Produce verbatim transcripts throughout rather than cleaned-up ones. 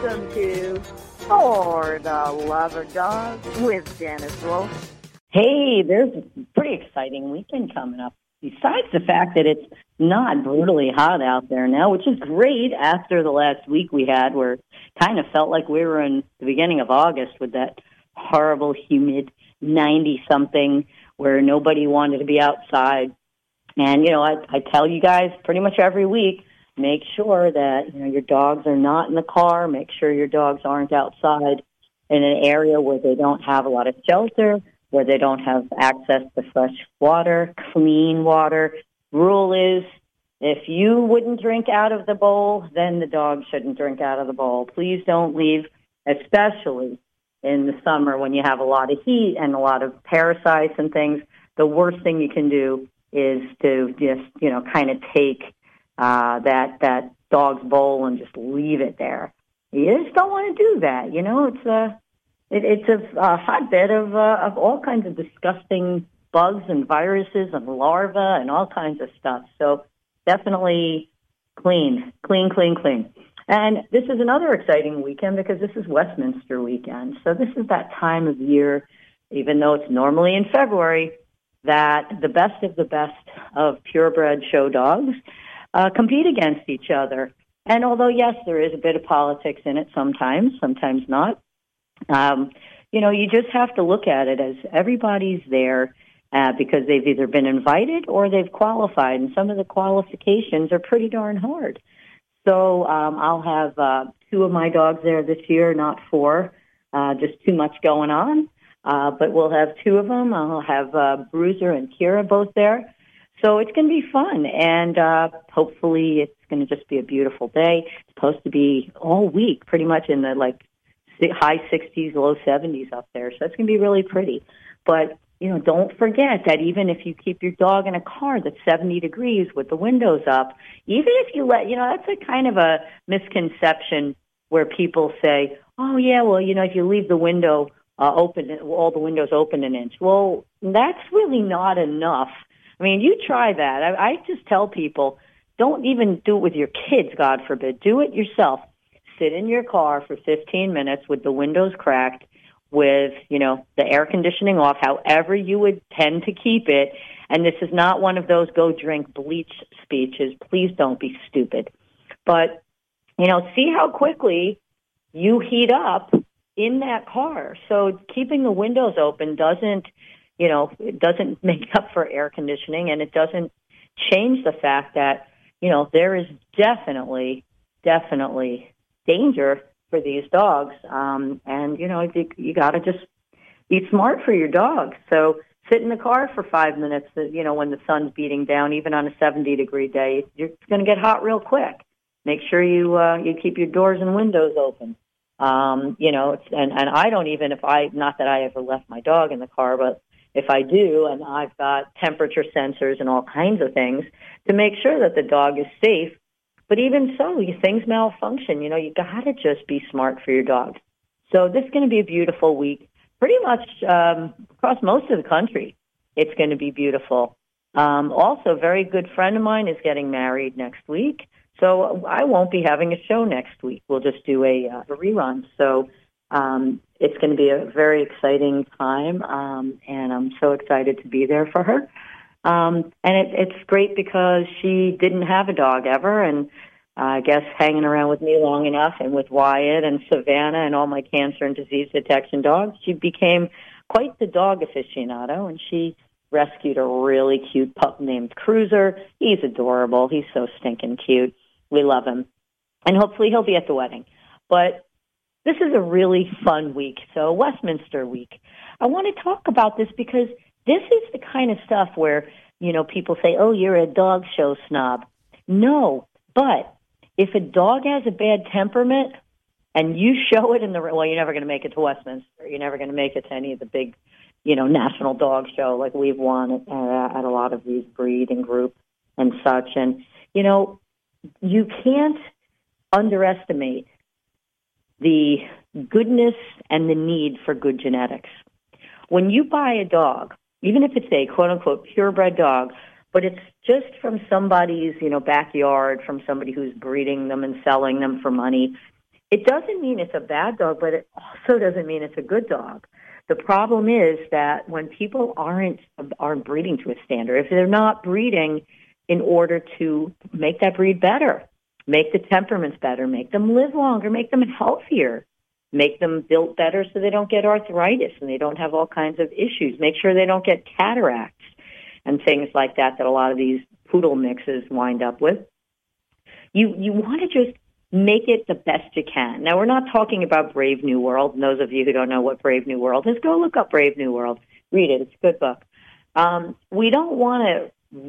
Welcome to For the Love of Dogs with Janice Wolf. Hey, there's a pretty exciting weekend coming up. Besides the fact that it's not brutally hot out there now, which is great after the last week we had where it kind of felt like we were in the beginning of August with that horrible, humid ninety-something where nobody wanted to be outside. And, you know, I, I tell you guys pretty much every week, make sure that, you know, your dogs are not in the car. Make sure your dogs aren't outside in an area where they don't have a lot of shelter, where they don't have access to fresh water, clean water. Rule is, if you wouldn't drink out of the bowl, then the dog shouldn't drink out of the bowl. Please don't leave, especially in the summer when you have a lot of heat and a lot of parasites and things. The worst thing you can do is to just, you know, kind of take uh, that that dog's bowl and just leave it there. You just don't want to do that. You know, it's a it, it's a, a hotbed of uh, of all kinds of disgusting bugs and viruses and larvae and all kinds of stuff. So definitely clean, clean, clean, clean. And this is another exciting weekend because this is Westminster weekend. So this is that time of year, even though it's normally in February, that the best of the best of purebred show dogs uh, compete against each other. And although, yes, there is a bit of politics in it sometimes, sometimes not, um, you know, you just have to look at it as everybody's there uh, because they've either been invited or they've qualified, and some of the qualifications are pretty darn hard. So um, I'll have uh, two of my dogs there this year, not four, uh, just too much going on. Uh, but we'll have two of them. I'll have uh, Bruiser and Kira both there. So it's going to be fun, and uh, hopefully it's going to just be a beautiful day. It's supposed to be all week, pretty much in the like high sixties, low seventies up there. So it's going to be really pretty. But, you know, don't forget that even if you keep your dog in a car that's seventy degrees with the windows up, even if you let, you know, that's a kind of a misconception where people say, oh, yeah, well, you know, if you leave the window uh, open, all the windows open an inch. Well, that's really not enough. I mean, you try that. I, I just tell people, don't even do it with your kids, God forbid. Do it yourself. Sit in your car for fifteen minutes with the windows cracked, with, you know, the air conditioning off, however you would tend to keep it. And this is not one of those go drink bleach speeches. Please don't be stupid. But, you know, see how quickly you heat up in that car. So keeping the windows open doesn't, you know, it doesn't make up for air conditioning, and it doesn't change the fact that, you know, there is definitely, definitely danger for these dogs. Um, and, you know, you, you got to just be smart for your dog. So sit in the car for five minutes, you know, when the sun's beating down, even on a seventy-degree day. You're going to get hot real quick. Make sure you uh, you keep your doors and windows open. Um, you know, it's, and, and I don't even, if I, not that I ever left my dog in the car, but if I do, and I've got temperature sensors and all kinds of things to make sure that the dog is safe. But even so, you, things malfunction. You know, you got to just be smart for your dog. So this is going to be a beautiful week. Pretty much um, across most of the country, it's going to be beautiful. Um, also, a very good friend of mine is getting married next week. So I won't be having a show next week. We'll just do a, uh, a rerun. So um, it's going to be a very exciting time, um, and I'm so excited to be there for her. Um, and it, it's great because she didn't have a dog ever, and uh, I guess hanging around with me long enough and with Wyatt and Savannah and all my cancer and disease detection dogs, she became quite the dog aficionado, and she rescued a really cute pup named Cruiser. He's adorable. He's so stinking cute. We love him. And hopefully he'll be at the wedding. But this is a really fun week, so Westminster week. I want to talk about this because this is the kind of stuff where, you know, people say, oh, you're a dog show snob. No, but if a dog has a bad temperament and you show it in the, well, you're never going to make it to Westminster. You're never going to make it to any of the big, you know, national dog show like we've won at, uh, at a lot of these breeding groups and such. And, you know, you can't underestimate the goodness and the need for good genetics. When you buy a dog, even if it's a quote-unquote purebred dog, but it's just from somebody's, you know, backyard, from somebody who's breeding them and selling them for money, It doesn't mean it's a bad dog, but it also doesn't mean it's a good dog. The problem is that when people aren't aren't breeding to a standard, if they're not breeding in order to make that breed better, make the temperaments better, make them live longer, make them healthier, make them built better so they don't get arthritis and they don't have all kinds of issues, make sure they don't get cataracts and things like that that a lot of these poodle mixes wind up with. You you want to just make it the best you can. Now, we're not talking about Brave New World. And those of you who don't know what Brave New World is, go look up Brave New World. Read it. It's a good book. Um, we don't want to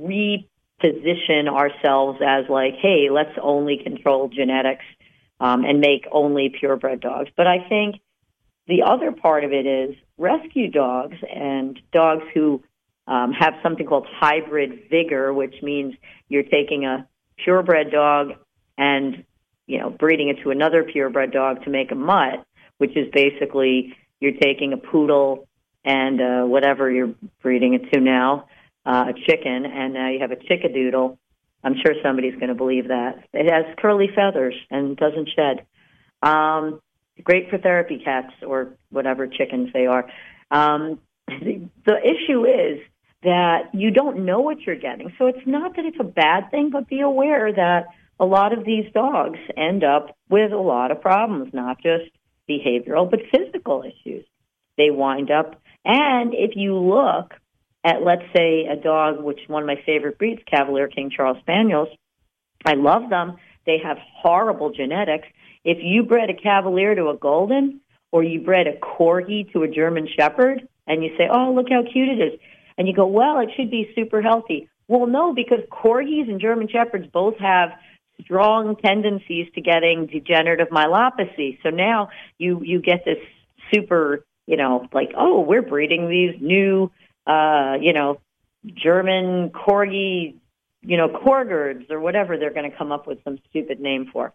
reposition ourselves as like, hey, let's only control genetics um, and make only purebred dogs. But I think the other part of it is rescue dogs and dogs who um, have something called hybrid vigor, which means you're taking a purebred dog and you know, breeding it to another purebred dog to make a mutt, which is basically you're taking a poodle and uh, whatever you're breeding it to now, uh, a chicken, and now you have a chickadoodle. I'm sure somebody's going to believe that. It has curly feathers and doesn't shed. Um, great for therapy cats or whatever chickens they are. Um, the, the issue is that you don't know what you're getting. So it's not that it's a bad thing, but be aware that a lot of these dogs end up with a lot of problems, not just behavioral, but physical issues. They wind up, and if you look at, let's say, a dog, which is one of my favorite breeds, Cavalier King Charles Spaniels, I love them. They have horrible genetics. If you bred a Cavalier to a Golden, or you bred a Corgi to a German Shepherd, and you say, oh, look how cute it is, and you go, well, it should be super healthy. Well, no, because Corgis and German Shepherds both have strong tendencies to getting degenerative myelopathy. So now you, you get this super, you know, like, oh, we're breeding these new, uh, you know, German Corgi, you know, Korgers or whatever they're going to come up with some stupid name for.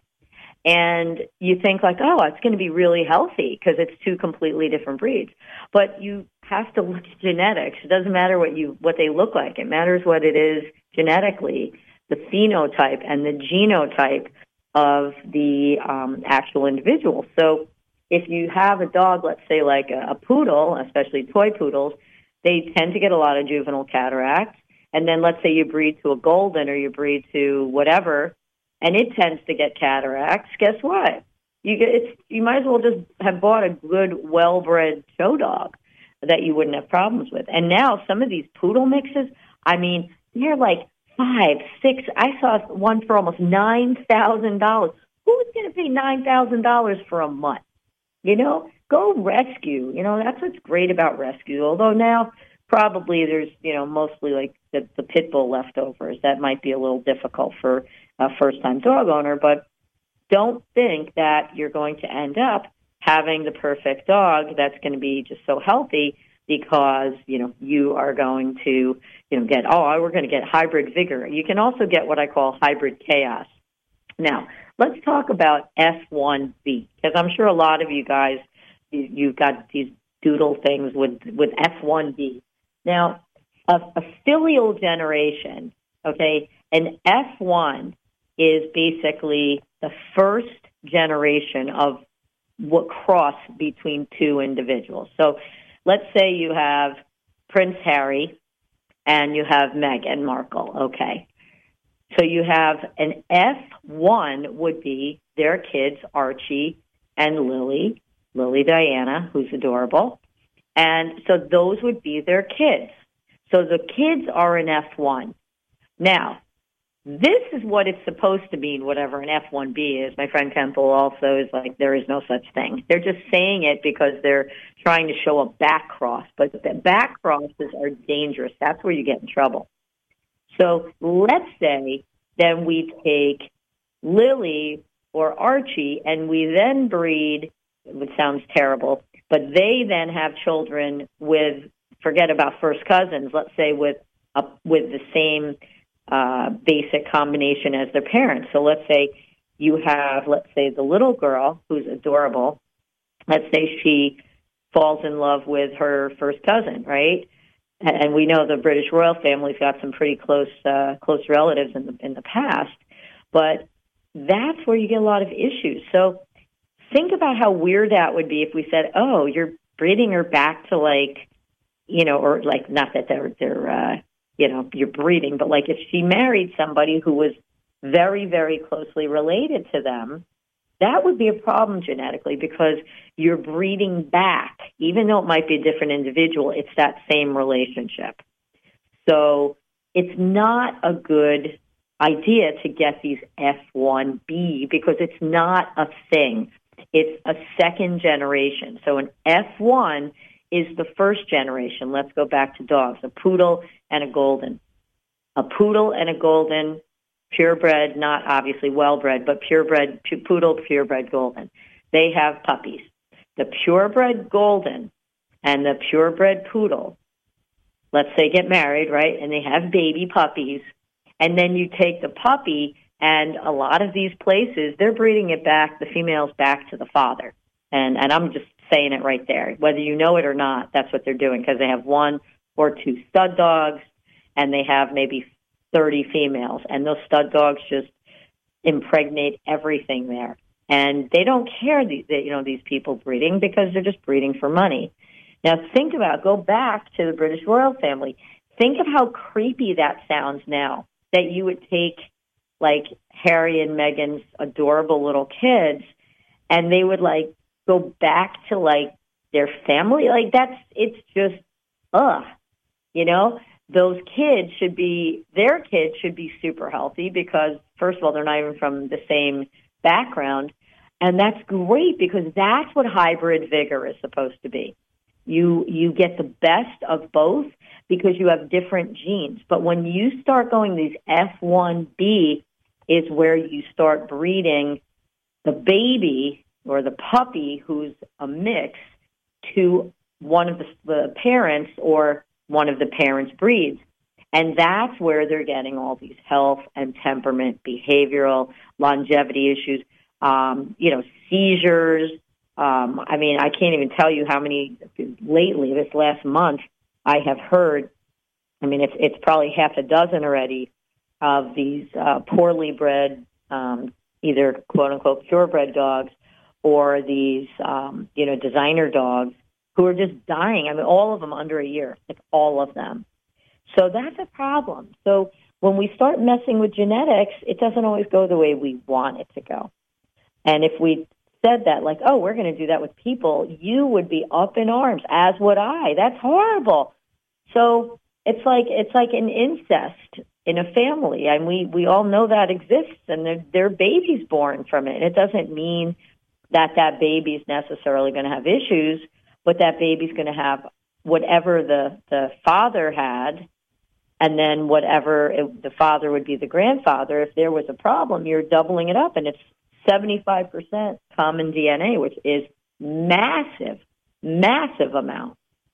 And you think like, oh, it's going to be really healthy because it's two completely different breeds. But you have to look at genetics. It doesn't matter what you what they look like. It matters what it is genetically, the phenotype and the genotype of the um, actual individual. So if you have a dog, let's say like a, a poodle, especially toy poodles, they tend to get a lot of juvenile cataracts. And then let's say you breed to a Golden or you breed to whatever, and it tends to get cataracts. Guess what? You get it's you might as well just have bought a good, well-bred show dog that you wouldn't have problems with. And now some of these poodle mixes, I mean, they're like five, six. I saw one for almost nine thousand dollars. Who's going to pay nine thousand dollars for a mutt? You know, go rescue. You know, that's what's great about rescue. Although now probably there's, you know, mostly like the, the pit bull leftovers. That might be a little difficult for a first-time dog owner. But don't think that you're going to end up having the perfect dog that's going to be just so healthy because, you know, you are going to, you know, get, oh, we're going to get hybrid vigor. You can also get what I call hybrid chaos. Now, let's talk about F one B, because I'm sure a lot of you guys, you, you've got these doodle things with, with F one B. Now, a, a filial generation, okay, an F one is basically the first generation of what cross between two individuals. So let's say you have Prince Harry and you have Meghan Markle, okay. So you have an F one would be their kids, Archie and Lily, Lily Diana, who's adorable. And so those would be their kids. So the kids are an F one. Now, this is what it's supposed to mean, whatever an F one B is. My friend Temple also is like, there is no such thing. They're just saying it because they're trying to show a back cross. But the back crosses are dangerous. That's where you get in trouble. So let's say then we take Lily or Archie and we then breed, which sounds terrible, but they then have children with, forget about first cousins, let's say with a, with the same uh, basic combination as their parents. So let's say you have, let's say the little girl who's adorable, let's say she falls in love with her first cousin, right? And we know the British royal family's got some pretty close uh, close relatives in the in the past, but that's where you get a lot of issues. So think about how weird that would be if we said, oh, you're breeding her back to like, you know, or like not that they're, they're uh, you know, you're breeding, but like if she married somebody who was very, very closely related to them, that would be a problem genetically because you're breeding back. Even though it might be a different individual, it's that same relationship. So it's not a good idea to get these F one B because it's not a thing. It's a second generation. So an F one is the first generation. Let's go back to dogs, a poodle and a golden. A poodle and a golden, purebred, not obviously well-bred, but purebred pu- poodle, purebred golden. They have puppies. The purebred golden and the purebred poodle, let's say get married, right, and they have baby puppies, and then you take the puppy, and a lot of these places, they're breeding it back, the females back to the father. And, and I'm just saying it right there. Whether you know it or not, that's what they're doing because they have one or two stud dogs, and they have maybe thirty females, and those stud dogs just impregnate everything there. And they don't care, the, the, you know, these people breeding because they're just breeding for money. Now think about, go back to the British royal family. Think of how creepy that sounds now, that you would take like Harry and Meghan's adorable little kids and they would like go back to like their family. Like that's, it's just, ugh, you know? Those kids should be, their kids should be super healthy because, first of all, they're not even from the same background. And that's great because that's what hybrid vigor is supposed to be. You you get the best of both because you have different genes. But when you start going these F one B is where you start breeding the baby or the puppy who's a mix to one of the, the parents or one of the parents' breeds. And that's where they're getting all these health and temperament, behavioral, longevity issues, um, you know, seizures. Um, I mean, I can't even tell you how many lately, this last month, I have heard. I mean, it's, it's probably half a dozen already of these uh, poorly bred, um, either quote-unquote purebred dogs or these, um, you know, designer dogs who are just dying. I mean, all of them under a year, like all of them. So that's a problem. So when we start messing with genetics, it doesn't always go the way we want it to go. And if we said that, like, oh, we're going to do that with people, you would be up in arms, as would I. That's horrible. So it's like it's like an incest in a family, and we, we all know that exists, and there, there are babies born from it. And it doesn't mean that that baby is necessarily going to have issues, but that baby's going to have whatever the, the father had, and then whatever it, the father would be the grandfather. If there was a problem, you're doubling it up, and it's seventy-five percent common D N A, which is massive, massive amount.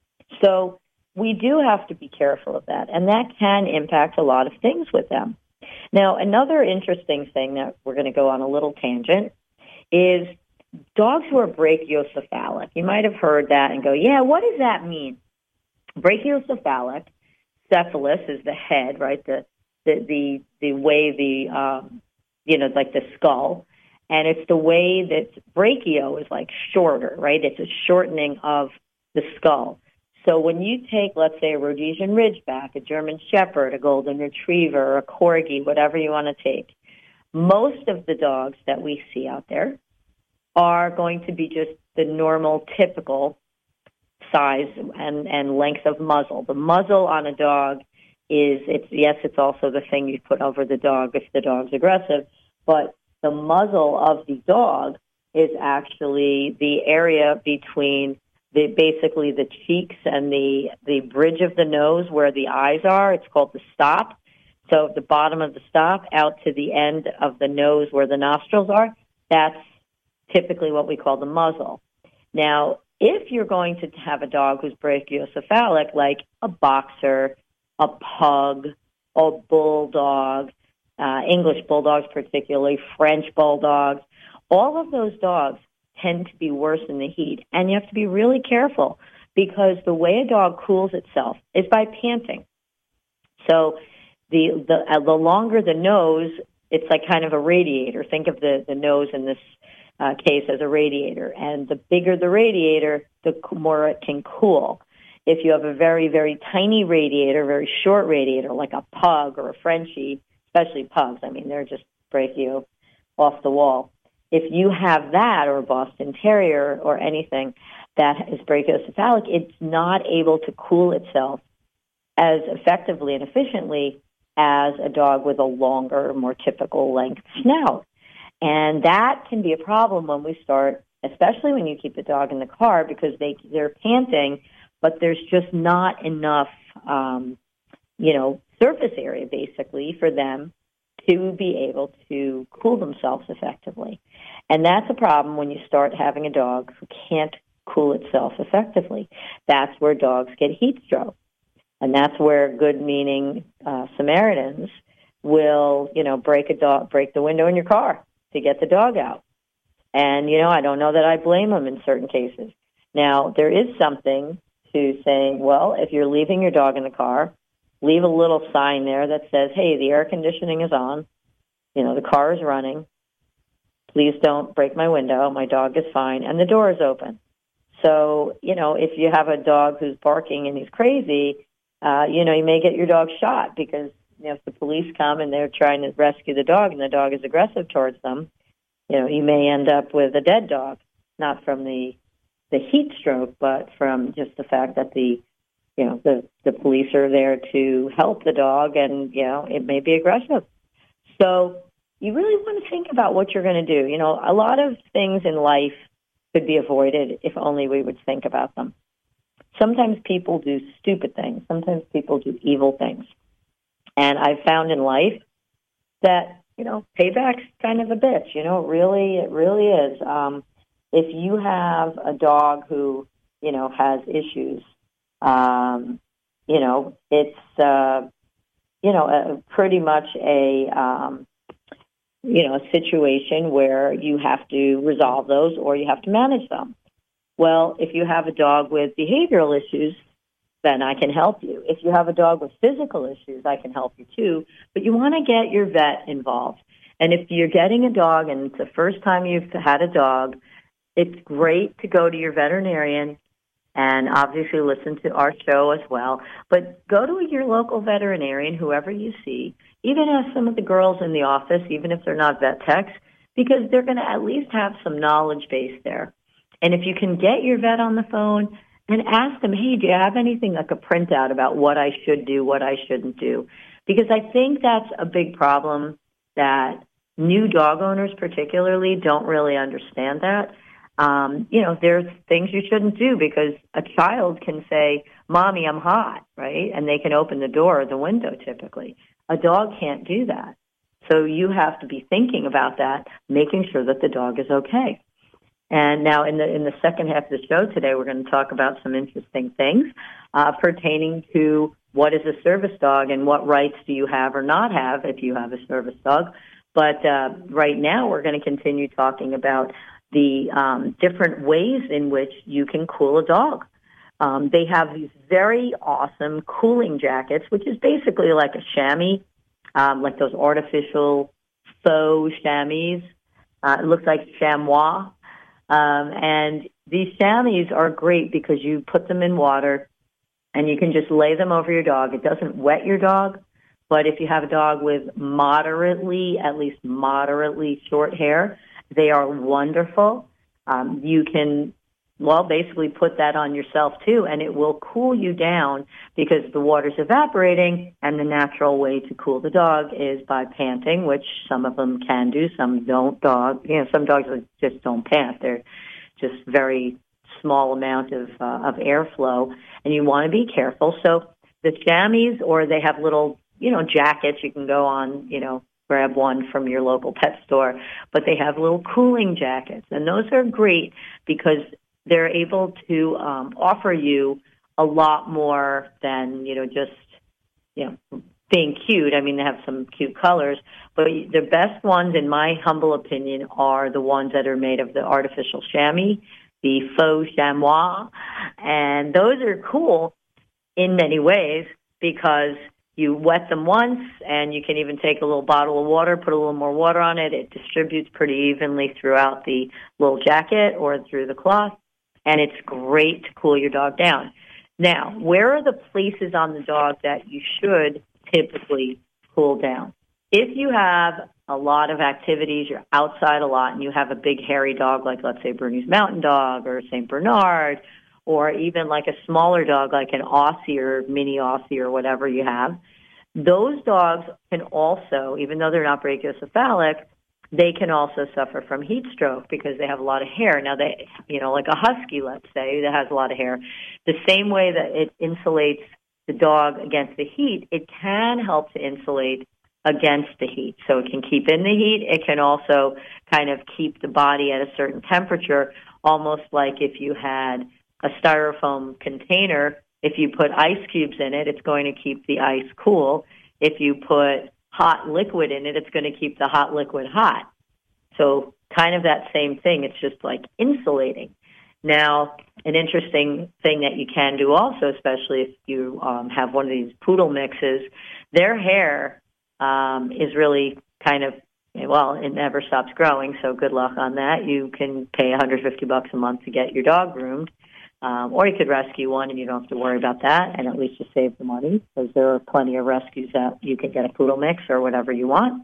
So we do have to be careful of that, and that can impact a lot of things with them. Now, another interesting thing that we're going to go on a little tangent is dogs who are brachiocephalic. You might have heard that and go, yeah, what does that mean? Brachiocephalic, cephalus is the head, right? The the the, the way the, um, you know, like the skull. And it's the way that brachio is like shorter, right? It's a shortening of the skull. So when you take, let's say, a Rhodesian Ridgeback, a German Shepherd, a Golden Retriever, a Corgi, whatever you want to take, most of the dogs that we see out there are going to be just the normal, typical size and, and length of muzzle. The muzzle on a dog is, it's yes, it's also the thing you put over the dog if the dog's aggressive, but the muzzle of the dog is actually the area between the basically the cheeks and the, the bridge of the nose where the eyes are. It's called the stop. So the bottom of the stop out to the end of the nose where the nostrils are, that's typically what we call the muzzle. Now, if you're going to have a dog who's brachiocephalic, like a boxer, a pug, a bulldog, uh, English bulldogs particularly, French bulldogs, all of those dogs tend to be worse in the heat. And you have to be really careful because the way a dog cools itself is by panting. So the the, uh, the longer the nose, it's like kind of a radiator. Think of the, the nose in this uh, case as a radiator. And the bigger the radiator, the more it can cool. If you have a very, very tiny radiator, very short radiator, like a pug or a Frenchie, especially pugs, I mean, they're just break you off the wall. If you have that, or a Boston Terrier or anything that is brachiocephalic, it's not able to cool itself as effectively and efficiently as a dog with a longer, more typical length snout. And that can be a problem when we start, especially when you keep the dog in the car, because they, they're panting, but there's just not enough, um, you know, surface area, basically, for them to be able to cool themselves effectively. And that's a problem when you start having a dog who can't cool itself effectively. That's where dogs get heat stroke. And that's where good-meaning uh, Samaritans will, you know, break a dog, break the window in your car to get the dog out. And, you know, I don't know that I blame them in certain cases. Now, there is something to saying, well, if you're leaving your dog in the car, leave a little sign there that says, hey, the air conditioning is on, you know, the car is running, please don't break my window, my dog is fine, and the door is open. So, you know, if you have a dog who's barking and he's crazy, uh, you know, you may get your dog shot because, you know, if the police come and they're trying to rescue the dog and the dog is aggressive towards them, you know, you may end up with a dead dog, not from the the heat stroke, but from just the fact that the, you know, the, the police are there to help the dog and, you know, it may be aggressive. So you really want to think about what you're going to do. You know, a lot of things in life could be avoided if only we would think about them. Sometimes people do stupid things. Sometimes people do evil things. And I've found in life that, you know, payback's kind of a bitch. You know, it really, it really is. Um, if you have a dog who, you know, has issues, um, you know, it's, uh, you know, a, pretty much a, um, you know, a situation where you have to resolve those or you have to manage them. Well, if you have a dog with behavioral issues, then I can help you. If you have a dog with physical issues, I can help you too. But you want to get your vet involved. And if you're getting a dog and it's the first time you've had a dog, it's great to go to your veterinarian and obviously listen to our show as well. But go to your local veterinarian, whoever you see, even ask some of the girls in the office, even if they're not vet techs, because they're going to at least have some knowledge base there. And if you can get your vet on the phone and ask them, hey, do you have anything like a printout about what I should do, what I shouldn't do? Because I think that's a big problem that new dog owners particularly don't really understand that. Um, you know, there's things you shouldn't do because a child can say, Mommy, I'm hot, right? And they can open the door or the window typically. A dog can't do that. So you have to be thinking about that, making sure that the dog is okay. And now in the in the second half of the show today, we're going to talk about some interesting things uh, pertaining to what is a service dog and what rights do you have or not have if you have a service dog. But uh, right now we're going to continue talking about the um, different ways in which you can cool a dog. Um, they have these very awesome cooling jackets, which is basically like a chamois, um, like those artificial faux chamois. Uh, it looks like chamois. Um, and these chamois are great because you put them in water and you can just lay them over your dog. It doesn't wet your dog, but if you have a dog with moderately, at least moderately short hair, they are wonderful. Um, you can, well, basically put that on yourself too, and it will cool you down because the water's evaporating, and the natural way to cool the dog is by panting, which some of them can do, some don't. Dog, you know, some dogs just don't pant. They're just very small amount of uh, of airflow, and you want to be careful. So the chamois, or they have little, you know, jackets. You can go on, you know, grab one from your local pet store, but they have little cooling jackets, and those are great because they're able to um, offer you a lot more than, you know, just, you know, being cute. I mean, they have some cute colors, but the best ones, in my humble opinion, are the ones that are made of the artificial chamois, the faux chamois, and those are cool in many ways because You wet them once, and you can even take a little bottle of water, put a little more water on it. It distributes pretty evenly throughout the little jacket or through the cloth, and it's great to cool your dog down. Now, where are the places on the dog that you should typically cool down? If you have a lot of activities, you're outside a lot, and you have a big hairy dog like, let's say, Bernese Mountain Dog or Saint Bernard, or even like a smaller dog like an Aussie or mini Aussie or whatever you have, those dogs can also, even though they're not brachiocephalic, they can also suffer from heat stroke because they have a lot of hair. Now, they, you know, like a husky, let's say, that has a lot of hair, the same way that it insulates the dog against the heat, it can help to insulate against the heat. So it can keep in the heat. It can also kind of keep the body at a certain temperature, almost like if you had a styrofoam container. If you put ice cubes in it, it's going to keep the ice cool. If you put hot liquid in it, it's going to keep the hot liquid hot. So kind of that same thing. It's just like insulating. Now, an interesting thing that you can do also, especially if you um, have one of these poodle mixes, their hair um, is really kind of, well, it never stops growing, so good luck on that. You can pay one hundred fifty bucks a month to get your dog groomed, um, or you could rescue one and you don't have to worry about that, and at least you save the money because there are plenty of rescues that you can get a poodle mix or whatever you want.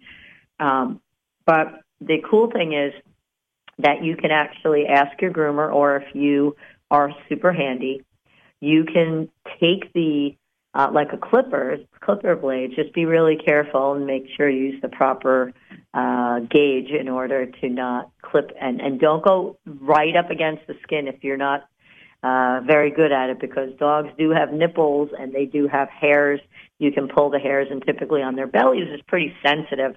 Um, but the cool thing is that you can actually ask your groomer, or if you are super handy, you can take the Uh, like a clipper, clipper blade, just be really careful and make sure you use the proper uh, gauge in order to not clip, and, and don't go right up against the skin if you're not uh, very good at it, because dogs do have nipples and they do have hairs. You can pull the hairs, and typically on their bellies is pretty sensitive.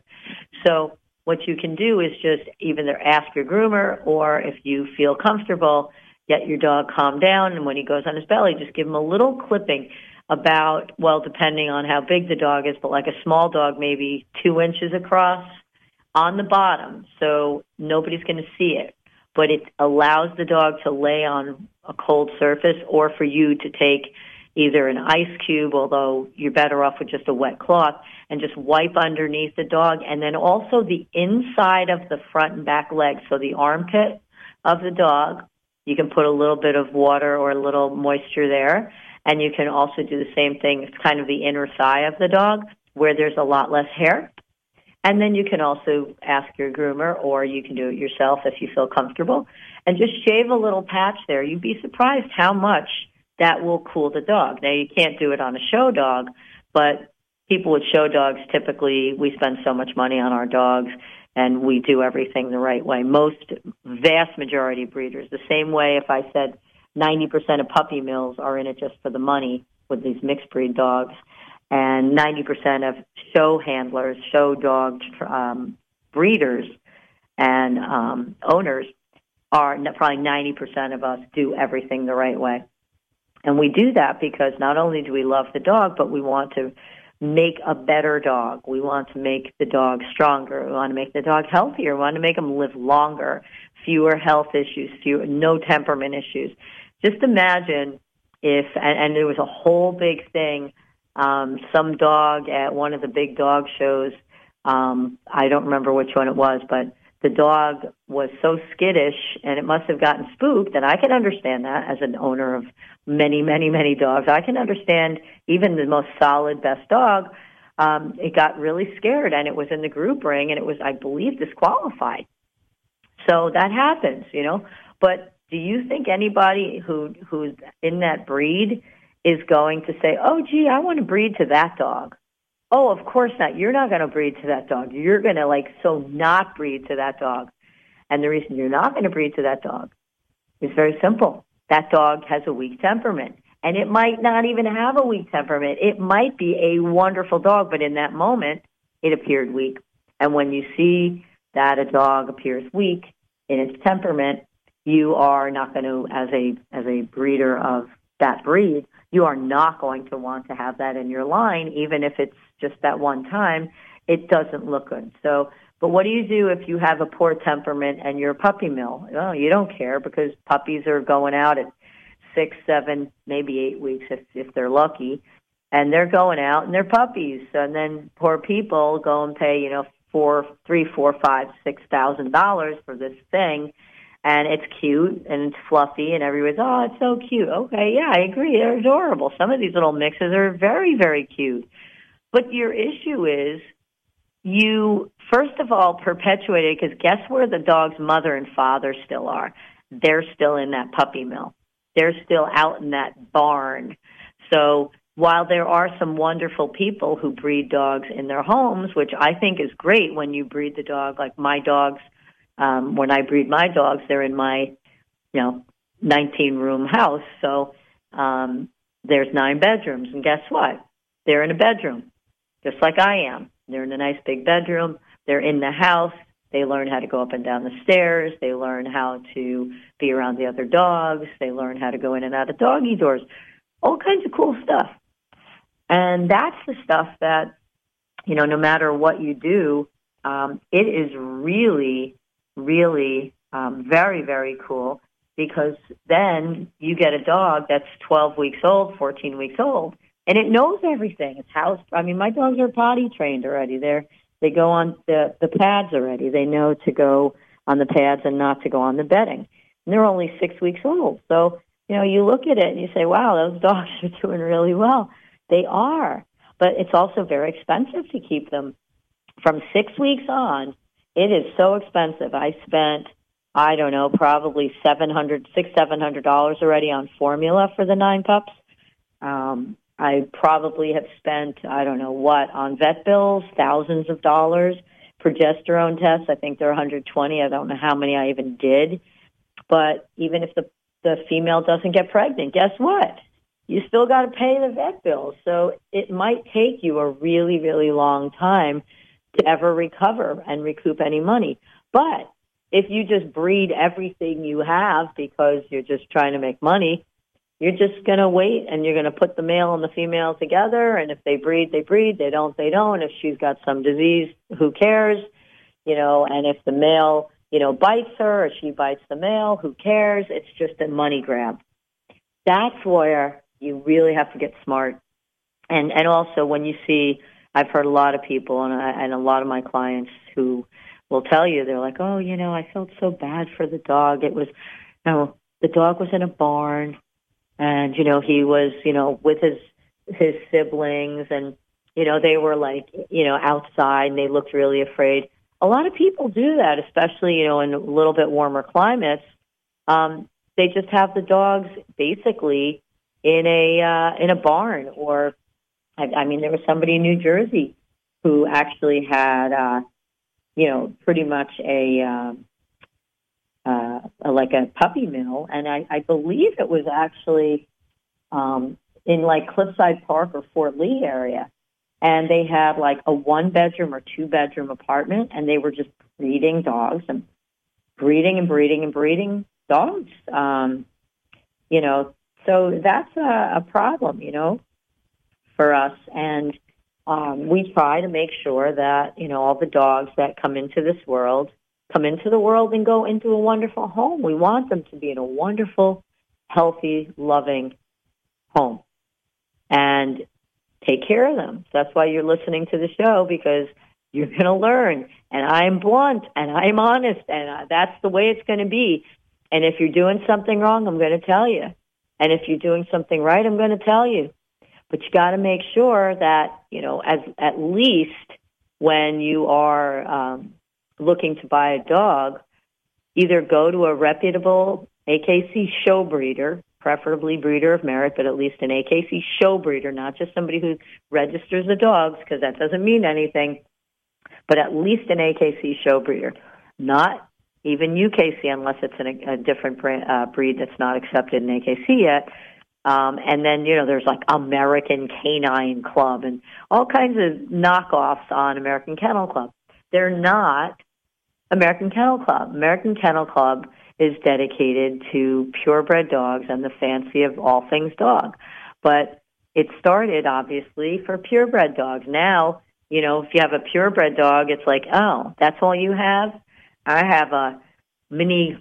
So what you can do is just either ask your groomer, or if you feel comfortable, get your dog calmed down, and when he goes on his belly, just give him a little clipping about, well, depending on how big the dog is, but like a small dog, maybe two inches across on the bottom, so nobody's going to see it. But it allows the dog to lay on a cold surface, or for you to take either an ice cube, although you're better off with just a wet cloth, and just wipe underneath the dog, and then also the inside of the front and back legs, so the armpit of the dog. You can put a little bit of water or a little moisture there. And you can also do the same thing. It's kind of the inner thigh of the dog where there's a lot less hair. And then you can also ask your groomer, or you can do it yourself if you feel comfortable, and just shave a little patch there. You'd be surprised how much that will cool the dog. Now, you can't do it on a show dog, but people with show dogs, typically we spend so much money on our dogs, and we do everything the right way. Most, vast majority of breeders, the same way if I said ninety percent of puppy mills are in it just for the money with these mixed breed dogs, and ninety percent of show handlers, show dog um, breeders and um, owners are, probably ninety percent of us do everything the right way. And we do that because not only do we love the dog, but we want to make a better dog. We want to make the dog stronger. We want to make the dog healthier. We want to make them live longer, fewer health issues, fewer, no temperament issues. Just imagine if, and, and there was a whole big thing, um, some dog at one of the big dog shows, um, I don't remember which one it was, but the dog was so skittish, and it must have gotten spooked, and I can understand that as an owner of many, many, many dogs. I can understand even the most solid, best dog, um, it got really scared, and it was in the group ring, and it was, I believe, disqualified. So that happens, you know, but do you think anybody who who's in that breed is going to say, oh, gee, I want to breed to that dog? Oh, of course not. You're not going to breed to that dog. You're going to, like, so not breed to that dog. And the reason you're not going to breed to that dog is very simple. That dog has a weak temperament. And it might not even have a weak temperament. It might be a wonderful dog, but in that moment, it appeared weak. And when you see that a dog appears weak in its temperament, you are not going to, as a as a breeder of that breed, you are not going to want to have that in your line, even if it's just that one time. It doesn't look good. So, but what do you do if you have a poor temperament and you're a puppy mill? Well, you don't care, because puppies are going out at six, seven, maybe eight weeks if, if they're lucky. and they're going out and they're puppies, and then poor people go and pay, you know, four, three, four, five, six thousand dollars for this thing, and it's cute and it's fluffy, and everybody's, oh, it's so cute. Okay, yeah, I agree, they're adorable. Some of these little mixes are very, very cute. But your issue is you, first of all, perpetuate it, because guess where the dog's mother and father still are? They're still in that puppy mill. They're still out in that barn. So while there are some wonderful people who breed dogs in their homes, which I think is great when you breed the dog, like my dogs, um, when I breed my dogs, they're in my, you know, nineteen-room house. So um, there's nine bedrooms, and guess what? They're in a bedroom, just like I am. They're in a nice big bedroom. They're in the house. They learn how to go up and down the stairs. They learn how to be around the other dogs. They learn how to go in and out of doggy doors. All kinds of cool stuff. And that's the stuff that, you know, no matter what you do, um, it is really, really um, very, very cool, because then you get a dog that's twelve weeks old, fourteen weeks old, and it knows everything. It's house. I mean, my dogs are potty trained already. They're, they go on the, the pads already. They know to go on the pads and not to go on the bedding. And they're only six weeks old. So, you know, you look at it and you say, wow, those dogs are doing really well. They are, but it's also very expensive to keep them. From six weeks on, it is so expensive. I spent, I don't know, probably seven hundred, six, seven hundred dollars already on formula for the nine pups. Um, I probably have spent, I don't know what, on vet bills, thousands of dollars. Progesterone tests, I think they're one hundred twenty. I don't know how many I even did. But even if the the female doesn't get pregnant, guess what? You still got to pay the vet bills. So it might take you a really, really long time to ever recover and recoup any money. But if you just breed everything you have because you're just trying to make money, you're just going to wait, and you're going to put the male and the female together, and if they breed, they breed. They don't, they don't. If she's got some disease, who cares? You know, and if the male, you know, bites her or she bites the male, who cares? It's just a money grab. That's where you really have to get smart. And and also when you see, I've heard a lot of people and, I, and a lot of my clients who will tell you, they're like, oh, you know, I felt so bad for the dog. It was, you know, the dog was in a barn, and, you know, he was, you know, with his his siblings, and, you know, they were like, you know, outside, and they looked really afraid. A lot of people do that, especially, you know, in a little bit warmer climates. Um, they just have the dogs basically in a uh, in a barn, or I, I mean, there was somebody in New Jersey who actually had, uh, you know, pretty much a, um, uh, a like a puppy mill, and I, I believe it was actually um, in like Cliffside Park or Fort Lee area, and they had like a one bedroom or two bedroom apartment, and they were just breeding dogs and breeding and breeding and breeding dogs. Um, you know. So that's a, a problem, you know, for us. And um, we try to make sure that, you know, all the dogs that come into this world come into the world and go into a wonderful home. We want them to be in a wonderful, healthy, loving home. And take care of them. So that's why you're listening to the show, because you're going to learn. And I'm blunt, and I'm honest, and that's the way it's going to be. And if you're doing something wrong, I'm going to tell you. And if you're doing something right, I'm going to tell you. But you got to make sure that, you know, as at least when you are um, looking to buy a dog, either go to a reputable A K C show breeder, preferably breeder of merit, but at least an A K C show breeder, not just somebody who registers the dogs, because that doesn't mean anything, but at least an A K C show breeder, not even U K C, unless it's in a, a different brand, uh, breed that's not accepted in A K C yet. Um, and then, you know, there's like American Canine Club and all kinds of knockoffs on American Kennel Club. They're not American Kennel Club. American Kennel Club is dedicated to purebred dogs and the fancy of all things dog. But it started, obviously, for purebred dogs. Now, you know, if you have a purebred dog, it's like, oh, that's all you have? I have a mini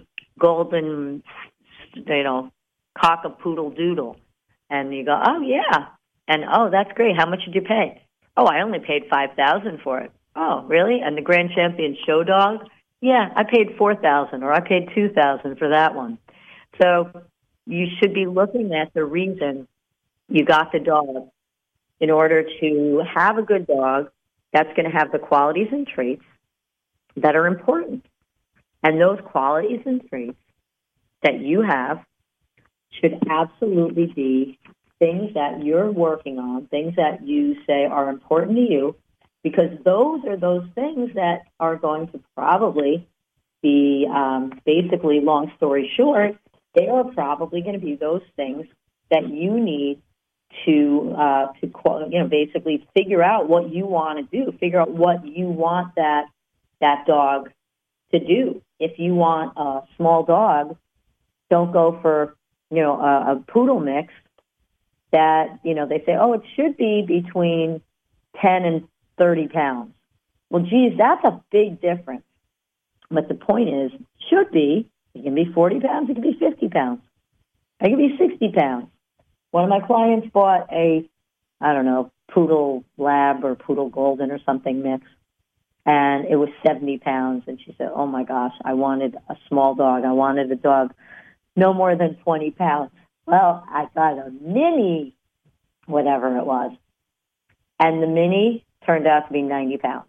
golden, you know, cock-a-poodle doodle. And you go, oh, yeah, And, oh, that's great. How much did you pay? Oh, I only paid five thousand dollars for it. Oh, really? And the Grand Champion Show Dog? Yeah, I paid four thousand dollars, or I paid two thousand dollars for that one. So you should be looking at the reason you got the dog in order to have a good dog that's going to have the qualities and traits that are important. And those qualities and traits that you have should absolutely be things that you're working on, things that you say are important to you, because those are those things that are going to probably be, um, basically, long story short, they are probably going to be those things that you need to, uh, to you know, basically figure out what you want to do, figure out what you want that that dog to do. If you want a small dog, don't go for, you know, a, a poodle mix that, you know, they say, oh, it should be between ten and thirty pounds. Well, geez, that's a big difference. But the point is, should be, it can be forty pounds, it can be fifty pounds, it can be sixty pounds. One of my clients bought a, I don't know, poodle lab or poodle golden or something mix, and it was seventy pounds. And she said, oh, my gosh, I wanted a small dog. I wanted a dog no more than twenty pounds. Well, I got a mini, whatever it was. And the mini turned out to be ninety pounds.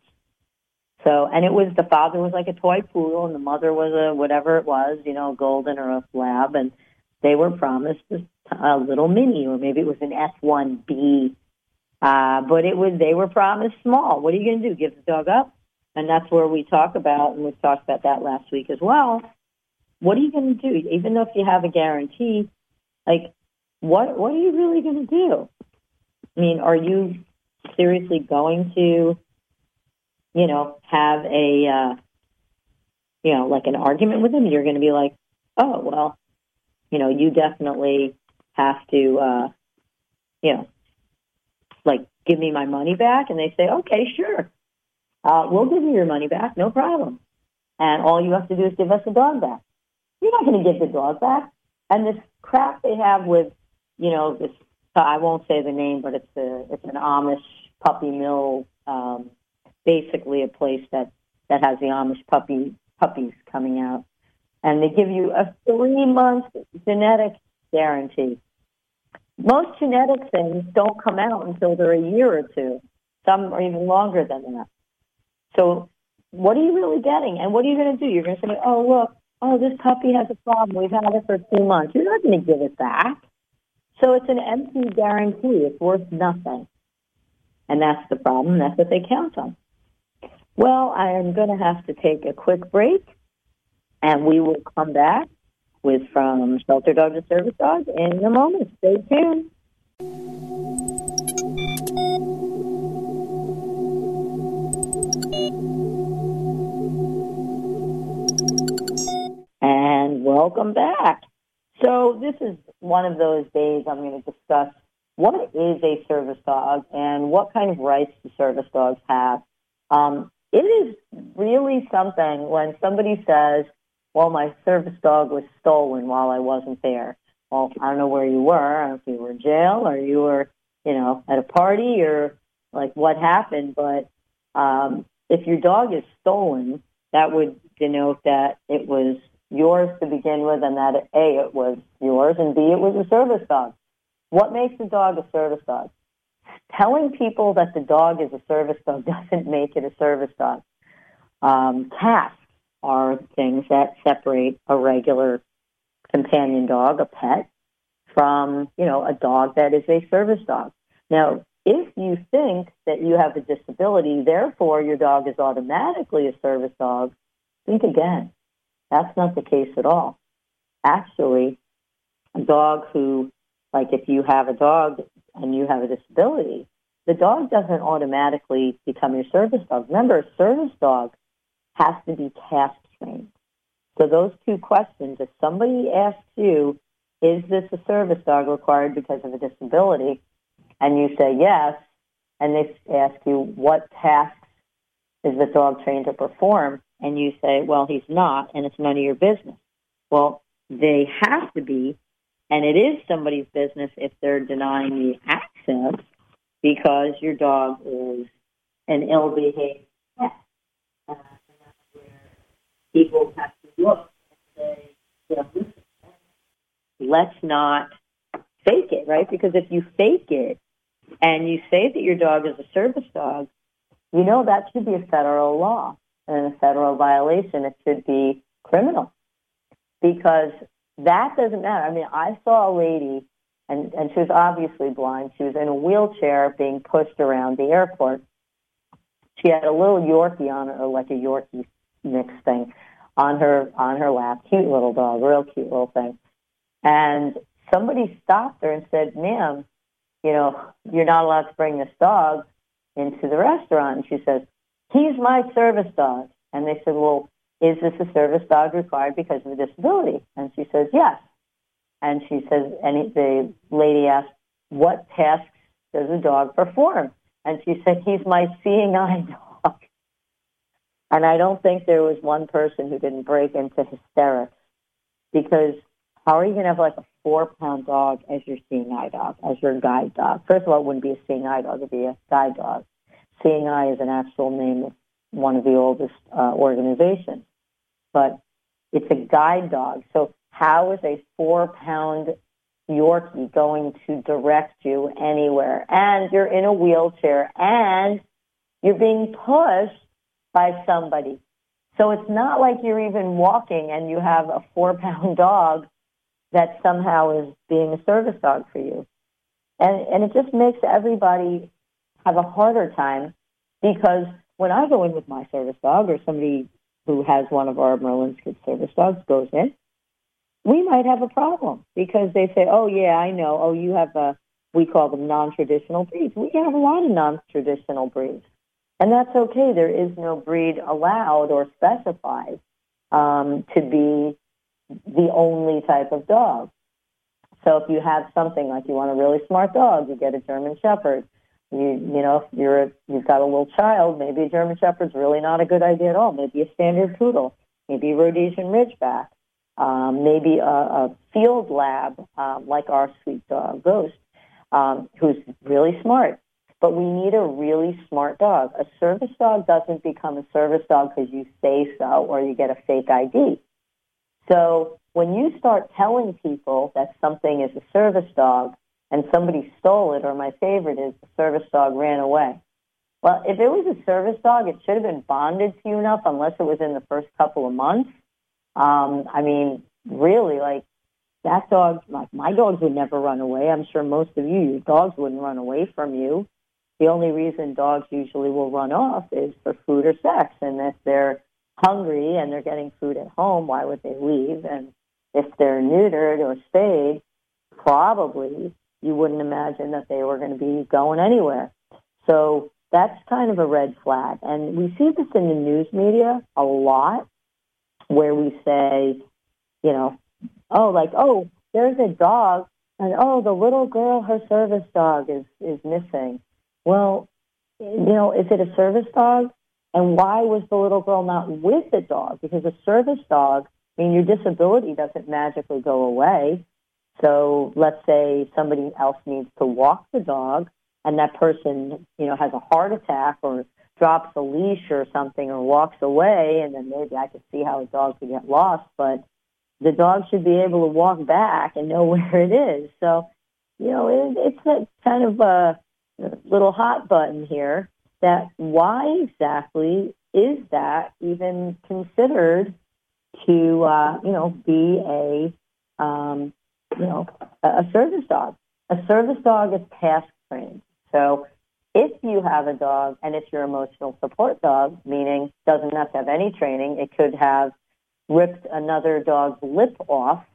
So, and it was, the father was like a toy poodle, and the mother was a, whatever it was, you know, golden or a lab, and they were promised a little mini, or maybe it was an F one B. Uh, but it was, they were promised small. What are you going to do? Give the dog up? And that's where we talk about, and we've talked about that last week as well. What are you going to do? Even though if you have a guarantee, like, what what are you really going to do? I mean, are you seriously going to, you know, have a, uh, you know, like an argument with them? You're going to be like, oh, well, you know, you definitely have to, uh, you know, like, give me my money back. And they say, okay, sure. Uh, we'll give you your money back, no problem. And all you have to do is give us the dog back. You're not going to give the dog back. And this crap they have with, you know, this, I won't say the name, but it's a, it's an Amish puppy mill, um, basically a place that, that has the Amish puppy puppies coming out. And they give you a three-month genetic guarantee. Most genetic things don't come out until they're a year or two. Some are even longer than that. So what are you really getting? And what are you going to do? You're going to say, oh, look, oh, this puppy has a problem. We've had it for two months. You're not going to give it back. So it's an empty guarantee. It's worth nothing. And that's the problem. That's what they count on. Well, I am going to have to take a quick break, and we will come back with From Shelter Dog to Service Dog in a moment. Stay tuned. And welcome back. So this is one of those days I'm going to discuss what is a service dog and what kind of rights do service dogs have. Um, it is really something when somebody says, well, my service dog was stolen while I wasn't there. Well, I don't know where you were. I don't know if you were in jail or you were, you know, at a party or like what happened. But um, if your dog is stolen, that would denote that it was yours to begin with, and that, A, it was yours, and B, it was a service dog. What makes a dog a service dog? Telling people that the dog is a service dog doesn't make it a service dog. Um, cats are things that separate a regular companion dog, a pet, from, you know, a dog that is a service dog. Now, if you think that you have a disability, therefore your dog is automatically a service dog, think again. That's not the case at all. Actually, a dog who, like if you have a dog and you have a disability, the dog doesn't automatically become your service dog. Remember, a service dog has to be task trained. So those two questions, if somebody asks you, is this a service dog required because of a disability? And you say yes, and they ask you, what tasks is the dog trained to perform? And you say, well, he's not, and it's none of your business. Well, they have to be And it is somebody's business if they're denying you access because your dog is an ill-behaved pet. Uh, where people have to look and say, you know, listen, let's not fake it, right? Because if you fake it and you say that your dog is a service dog, you know that should be a federal law and a federal violation. It should be criminal because that doesn't matter. I mean, I saw a lady, and, and she was obviously blind. She was in a wheelchair being pushed around the airport. She had a little Yorkie on her, or like a Yorkie mix thing, on her on her lap. Cute little dog, real cute little thing. And somebody stopped her and said, "Ma'am, you know, you're not allowed to bring this dog into the restaurant." And she says, "He's my service dog." And they said, "Well, is this a service dog required because of a disability?" And she says, "Yes." And she says, and the lady asked, "What tasks does a dog perform?" And she said, "He's my seeing eye dog." And I don't think there was one person who didn't break into hysterics, because how are you going to have like a four-pound dog as your seeing eye dog, as your guide dog? First of all, it wouldn't be a seeing eye dog. It would be a guide dog. Seeing eye is an actual name of one of the oldest uh, organizations. But it's a guide dog. So how is a four-pound Yorkie going to direct you anywhere? And you're in a wheelchair, and you're being pushed by somebody. So it's not like you're even walking and you have a four-pound dog that somehow is being a service dog for you. And, and it just makes everybody have a harder time, because when I go in with my service dog, or somebody who has one of our Merlin's Kids service dogs goes in, we might have a problem because they say, "Oh, yeah, I know. Oh, you have a," we call them non-traditional breeds. We have a lot of non-traditional breeds. And that's okay. There is no breed allowed or specified um, to be the only type of dog. So if you have something like you want a really smart dog, you get a German Shepherd. You you know, if you're a, you've got a little child, maybe a German Shepherd's really not a good idea at all. Maybe a standard poodle, maybe a Rhodesian Ridgeback, um, maybe a, a field lab um, like our sweet dog Ghost, um, who's really smart. But we need a really smart dog. A service dog doesn't become a service dog because you say so or you get a fake I D. So when you start telling people that something is a service dog and somebody stole it, or my favorite is the service dog ran away. Well, if it was a service dog, it should have been bonded to you enough, unless it was in the first couple of months. Um, I mean, really, like, that dog, like, my dogs would never run away. I'm sure most of you, your dogs wouldn't run away from you. The only reason dogs usually will run off is for food or sex. And if they're hungry and they're getting food at home, why would they leave? And if they're neutered or spayed, probably you wouldn't imagine that they were going to be going anywhere. So that's kind of a red flag. And we see this in the news media a lot, where we say, you know, oh, like, oh, there's a dog, and oh, the little girl, her service dog is, is missing. Well, you know, is it a service dog? And why was the little girl not with the dog? Because a service dog, I mean, your disability doesn't magically go away. So let's say somebody else needs to walk the dog, and that person, you know, has a heart attack or drops a leash or something or walks away, and then maybe I could see how a dog could get lost, but the dog should be able to walk back and know where it is. So, you know, it, it's a kind of a little hot button here, that why exactly is that even considered to, uh, you know, be a, um, you know, a service dog? A service dog is task trained. So if you have a dog and it's your emotional support dog, meaning doesn't have to have any training, it could have ripped another dog's lip off,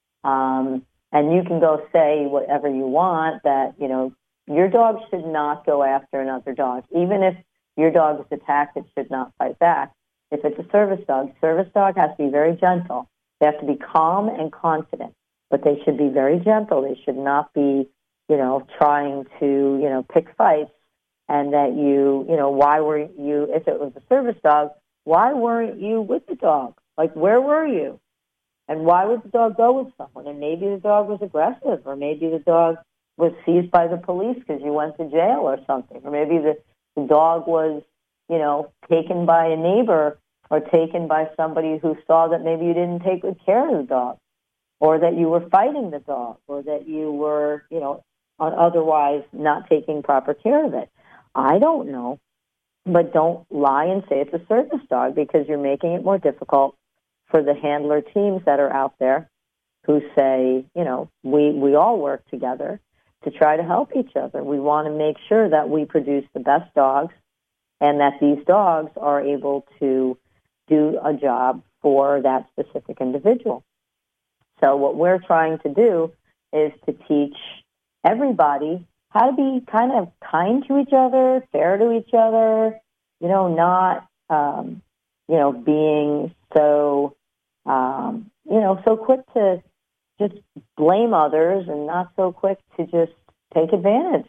um, and you can go say whatever you want, that, you know, your dog should not go after another dog. Even if your dog is attacked, it should not fight back. If it's a service dog, service dog has to be very gentle. They have to be calm and confident, but they should be very gentle. They should not be, you know, trying to, you know, pick fights, and that you, you know, why were you, if it was a service dog, why weren't you with the dog? Like, where were you? And why would the dog go with someone? And maybe the dog was aggressive, or maybe the dog was seized by the police because you went to jail or something. Or maybe the, the dog was, you know, taken by a neighbor or taken by somebody who saw that maybe you didn't take good care of the dog, or that you were fighting the dog, or that you were, you know, otherwise not taking proper care of it. I don't know, but don't lie and say it's a service dog, because you're making it more difficult for the handler teams that are out there who say, you know, we, we all work together to try to help each other. We want to make sure that we produce the best dogs and that these dogs are able to do a job for that specific individual. So what we're trying to do is to teach everybody how to be kind of kind to each other, fair to each other, you know, not, um, you know, being so, um, you know, so quick to just blame others and not so quick to just take advantage.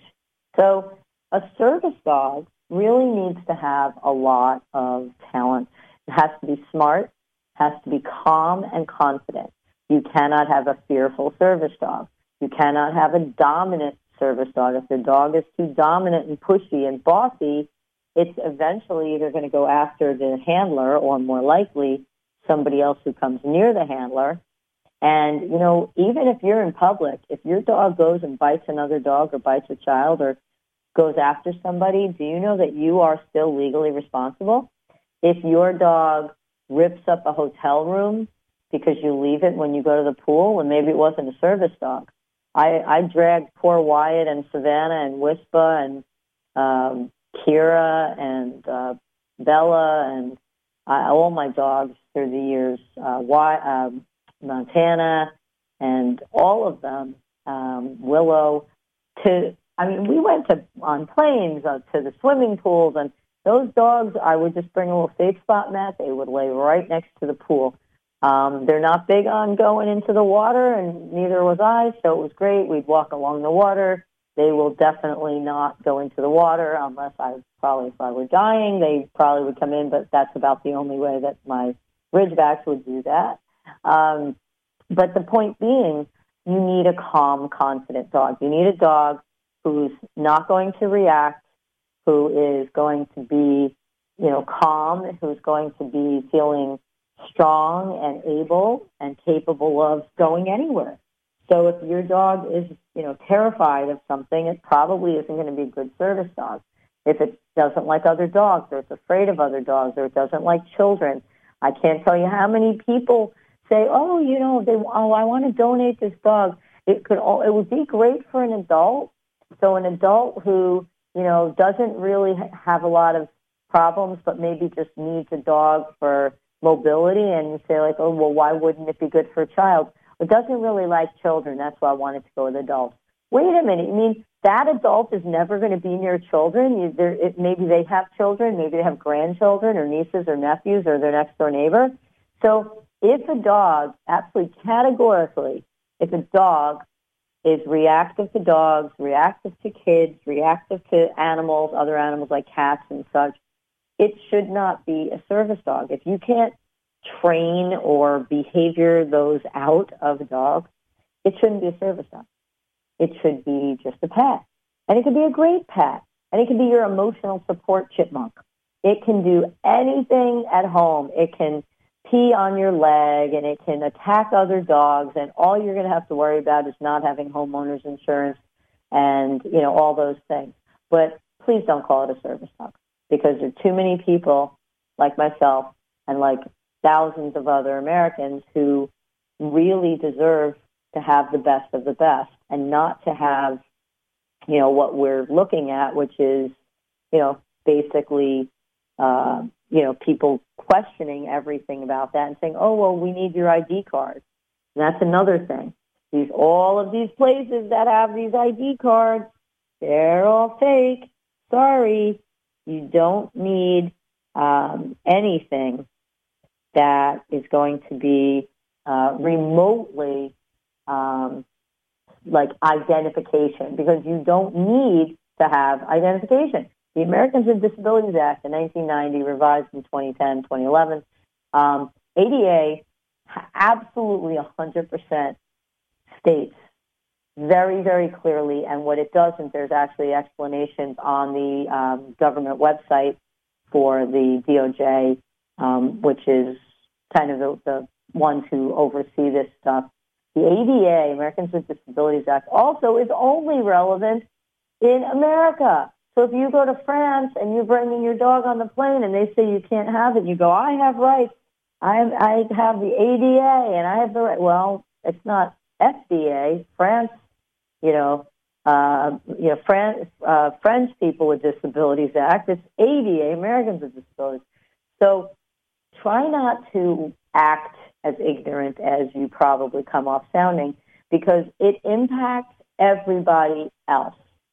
So a service dog really needs to have a lot of talent. It has to be smart, has to be calm and confident. You cannot have a fearful service dog. You cannot have a dominant service dog. If the dog is too dominant and pushy and bossy, it's eventually either going to go after the handler, or more likely somebody else who comes near the handler. And, you know, even if you're in public, if your dog goes and bites another dog or bites a child or goes after somebody, do you know that you are still legally responsible? If your dog rips up a hotel room because you leave it when you go to the pool, and maybe it wasn't a service dog. I, I dragged poor Wyatt and Savannah and Wispa and um, Kira and uh, Bella and uh, all my dogs through the years, uh, Wy- um, Montana and all of them, um, Willow, to, I mean, we went to on planes uh, to the swimming pools, and those dogs, I would just bring a little safe spot mat. They would lay right next to the pool. Um, they're not big on going into the water, and neither was I, so it was great. We'd walk along the water. They will definitely not go into the water unless I probably, if I were dying, they probably would come in, but that's about the only way that my Ridgebacks would do that. Um, but the point being, you need a calm, confident dog. You need a dog who's not going to react, who is going to be, you know, calm, who's going to be feeling strong and able and capable of going anywhere. So if your dog is, you know, terrified of something, it probably isn't going to be a good service dog. If it doesn't like other dogs, or it's afraid of other dogs, or it doesn't like children, I can't tell you how many people say, oh, you know, they, oh, I want to donate this dog. It could, all, it would be great for an adult. So an adult who, you know, doesn't really have a lot of problems, but maybe just needs a dog for mobility, and you say, like, oh, well, why wouldn't it be good for a child? It doesn't really like children. That's why I wanted to go with adults. Wait a minute. You mean that adult is never going to be near children? You, it, maybe they have children, maybe they have grandchildren or nieces or nephews or their next-door neighbor. So if a dog, absolutely categorically, if a dog is reactive to dogs, reactive to kids, reactive to animals, other animals like cats and such, it should not be a service dog. If you can't train or behavior those out of a dog, it shouldn't be a service dog. It should be just a pet. And it could be a great pet. And it can be your emotional support chipmunk. It can do anything at home. It can pee on your leg, and it can attack other dogs, and all you're going to have to worry about is not having homeowners insurance and, you know, all those things. But please don't call it a service dog, because there are too many people like myself and like thousands of other Americans who really deserve to have the best of the best, and not to have, you know, what we're looking at, which is, you know, basically, uh, you know, people questioning everything about that and saying, oh, well, we need your I D card. And that's another thing. These, all of these places that have these I D cards, they're all fake. Sorry. You don't need um, anything that is going to be uh, remotely um, like identification, because you don't need to have identification. The Americans with Disabilities Act in nineteen ninety, revised in twenty ten, twenty eleven, um, A D A absolutely one hundred percent states very, very clearly, and what it doesn't, there's actually explanations on the um, government website for the D O J, um, which is kind of the, the ones who oversee this stuff. The A D A, Americans with Disabilities Act, also is only relevant in America. So if you go to France and you're bringing your dog on the plane and they say you can't have it, you go, I have rights. I have, I have the A D A and I have the right. Well, it's not F D A, France. You know, uh, you know, Fran- uh, French People with Disabilities Act. It's A D A, Americans with Disabilities. So try not to act as ignorant as you probably come off sounding, because it impacts everybody else.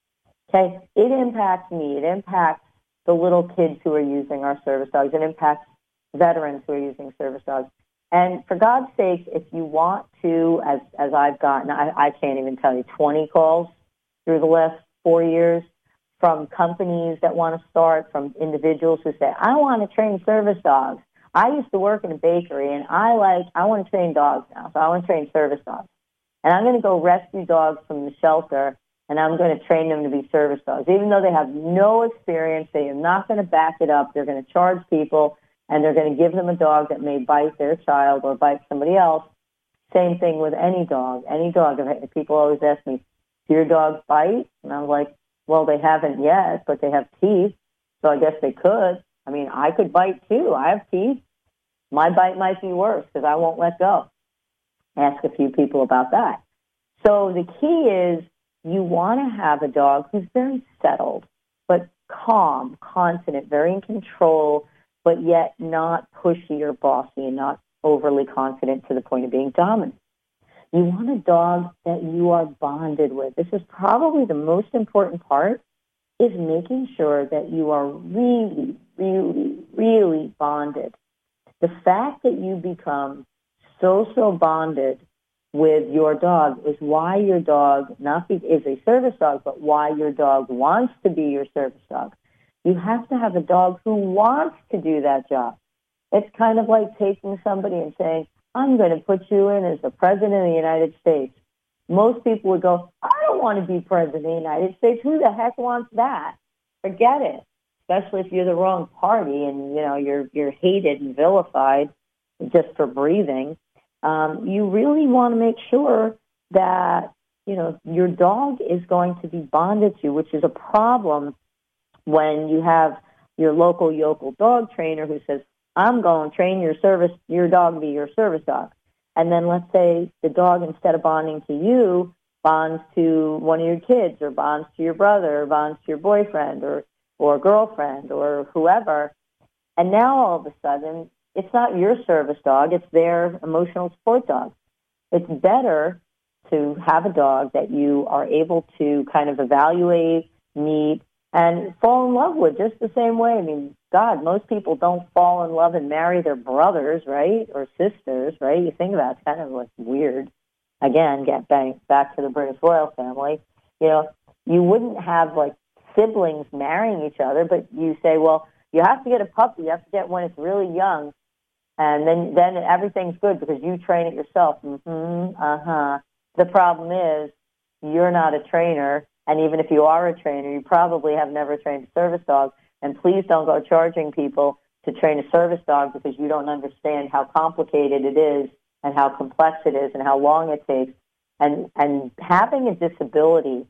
Okay, it impacts me. It impacts the little kids who are using our service dogs. It impacts veterans who are using service dogs. And for God's sake, if you want to, as as I've gotten, I, I can't even tell you, twenty calls through the last four years from companies that want to start, from individuals who say, I want to train service dogs. I used to work in a bakery, and I like, I want to train dogs now, so I want to train service dogs. And I'm going to go rescue dogs from the shelter, and I'm going to train them to be service dogs. Even though they have no experience, they are not going to back it up. They're going to charge people, and they're going to give them a dog that may bite their child or bite somebody else. Same thing with any dog. Any dog. People always ask me, do your dogs bite? And I'm like, well, they haven't yet, but they have teeth, so I guess they could. I mean, I could bite too. I have teeth. My bite might be worse because I won't let go. Ask a few people about that. So the key is you want to have a dog who's very settled, but calm, confident, very in control, but yet not pushy or bossy and not overly confident to the point of being dominant. You want a dog that you are bonded with. This is probably the most important part, is making sure that you are really, really, really bonded. The fact that you become so, so bonded with your dog is why your dog not be, is a service dog, but why your dog wants to be your service dog. You have to have a dog who wants to do that job. It's kind of like taking somebody and saying, I'm going to put you in as the president of the United States. Most people would go, I don't want to be president of the United States. Who the heck wants that? Forget it. Especially if you're the wrong party and, you know, you're you're hated and vilified just for breathing. Um, you really want to make sure that, you know, your dog is going to be bonded to you, which is a problem when you have your local yokel dog trainer who says, I'm going to train your service, your dog to be your service dog. And then let's say the dog, instead of bonding to you, bonds to one of your kids or bonds to your brother or bonds to your boyfriend or, or girlfriend or whoever. And now all of a sudden, it's not your service dog, it's their emotional support dog. It's better to have a dog that you are able to kind of evaluate, meet, and fall in love with just the same way. I mean, God, most people don't fall in love and marry their brothers, right, or sisters, right? You think about it, it's kind of like weird. Again, get back, back to the British royal family. You know, you wouldn't have, like, siblings marrying each other, but you say, well, you have to get a puppy. You have to get when it's really young, and then, then everything's good because you train it yourself. Mm-hmm, uh-huh. The problem is you're not a trainer, and even if you are a trainer, you probably have never trained a service dog. And please don't go charging people to train a service dog because you don't understand how complicated it is and how complex it is and how long it takes. And and having a disability,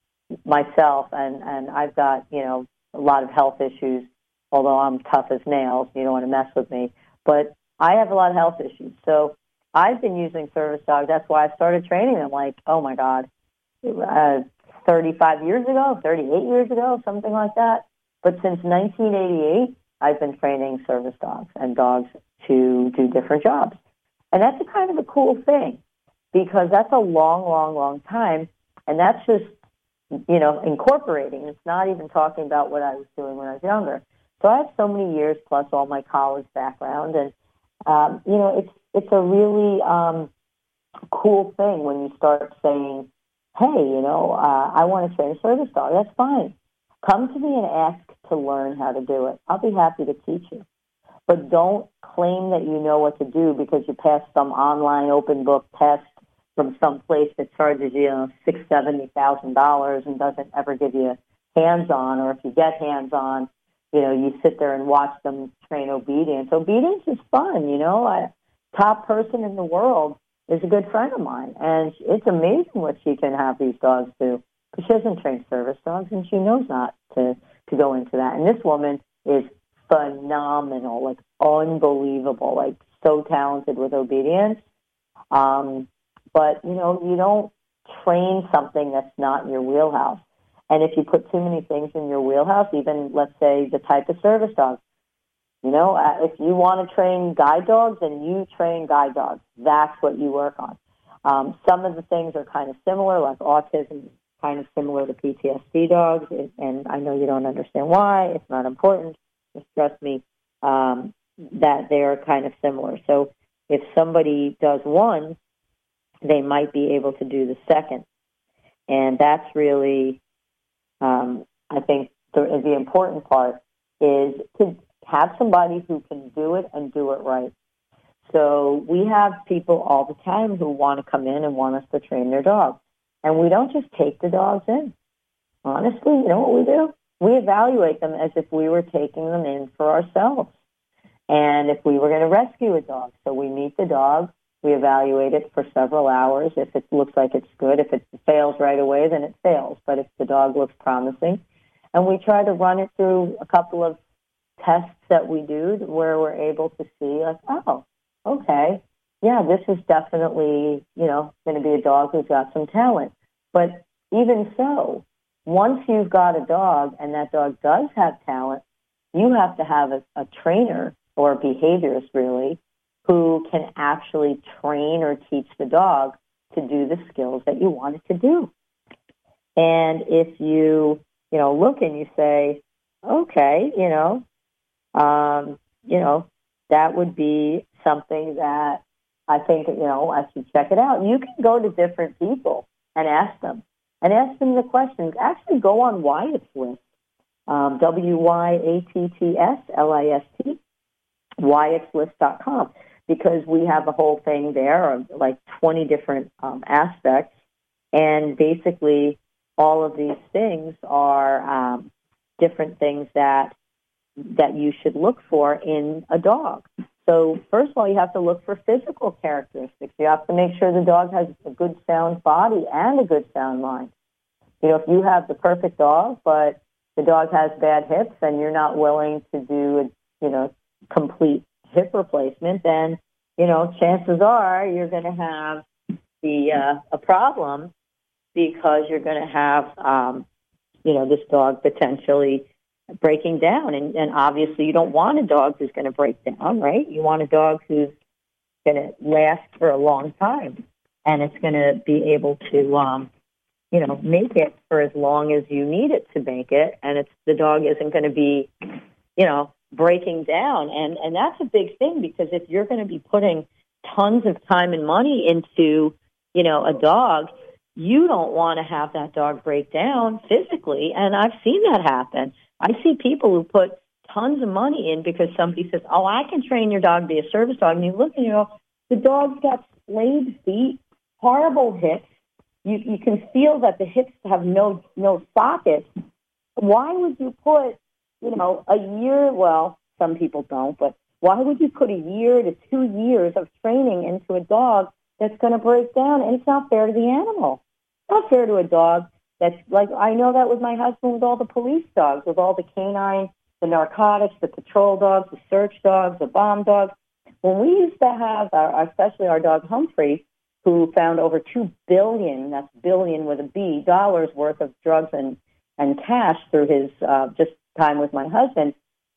myself, and, and I've got, you know, a lot of health issues, although I'm tough as nails, you don't want to mess with me. But I have a lot of health issues. So I've been using service dogs. That's why I started training them like, oh, my God, uh, thirty-five years ago, thirty-eight years ago, something like that. But since nineteen eighty-eight, I've been training service dogs and dogs to do different jobs. And that's a kind of a cool thing because that's a long, long, long time. And that's just, you know, incorporating. It's not even talking about what I was doing when I was younger. So I have so many years plus all my college background. And, um, you know, it's it's a really um, cool thing when you start saying, hey, you know, uh, I want to train a service dog. That's fine. Come to me and ask to learn how to do it. I'll be happy to teach you. But don't claim that you know what to do because you passed some online open book test from some place that charges you, you know, six, seventy thousand dollars and doesn't ever give you hands-on, or if you get hands-on, you know, you sit there and watch them train obedience. Obedience is fun, you know. A top person in the world is a good friend of mine, and it's amazing what she can have these dogs do. Because she doesn't train service dogs, and she knows not to, to go into that. And this woman is phenomenal, like unbelievable, like so talented with obedience. Um, but, you know, you don't train something that's not in your wheelhouse. And if you put too many things in your wheelhouse, even, let's say, the type of service dog, you know, uh, if you want to train guide dogs, then you train guide dogs. That's what you work on. Um, some of the things are kind of similar, like autism, kind of similar to P T S D dogs, and I know you don't understand why. It's not important. Just trust me um, that they're kind of similar. So if somebody does one, they might be able to do the second. And that's really, um, I think, the, the important part is to have somebody who can do it and do it right. So we have people all the time who want to come in and want us to train their dog. And we don't just take the dogs in. Honestly, you know what we do? We evaluate them as if we were taking them in for ourselves. And if we were going to rescue a dog, so we meet the dog, we evaluate it for several hours. If it looks like it's good, if it fails right away, then it fails. But if the dog looks promising, and we try to run it through a couple of tests that we do where we're able to see, like, oh, okay, yeah, this is definitely, you know, going to be a dog who's got some talent. But even so, once you've got a dog and that dog does have talent, you have to have a, a trainer or a behaviorist, really, who can actually train or teach the dog to do the skills that you want it to do. And if you, you know, look and you say, okay, you know, um, you know, that would be something that I think, you know, I should check it out. You can go to different people and ask them, and ask them the questions. Actually, go on Wyatt's list, um, W Y A T T S L I S T, Wyatt's list dot com, because we have a whole thing there of like twenty different um, aspects, and basically all of these things are um, different things that that you should look for in a dog. So first of all, you have to look for physical characteristics. You have to make sure the dog has a good sound body and a good sound mind. You know, if you have the perfect dog, but the dog has bad hips and you're not willing to do, a, you know, complete hip replacement, then, you know, chances are you're going to have the uh, a problem, because you're going to have, um, you know, this dog potentially breaking down. And, and obviously you don't want a dog who's going to break down, right? You want a dog who's going to last for a long time, and it's going to be able to, um, you know, make it for as long as you need it to make it. And it's, the dog isn't going to be, you know, breaking down. And, and that's a big thing, because if you're going to be putting tons of time and money into, you know, a dog, you don't want to have that dog break down physically. And I've seen that happen. I see people who put tons of money in because somebody says, oh, I can train your dog to be a service dog. And you look and you know, the dog's got splayed feet, horrible hips. You, you can feel that the hips have no no sockets. Why would you put, you know, a year, well, some people don't, but why would you put a year to two years of training into a dog that's going to break down? And it's not fair to the animal. It's not fair to a dog. That's like, I know that with my husband with all the police dogs, with all the canine, the narcotics, the patrol dogs, the search dogs, the bomb dogs. When we used to have, our, especially our dog Humphrey, who found over two billion, that's billion with a B, dollars worth of drugs and, and cash through his uh, just time with my husband.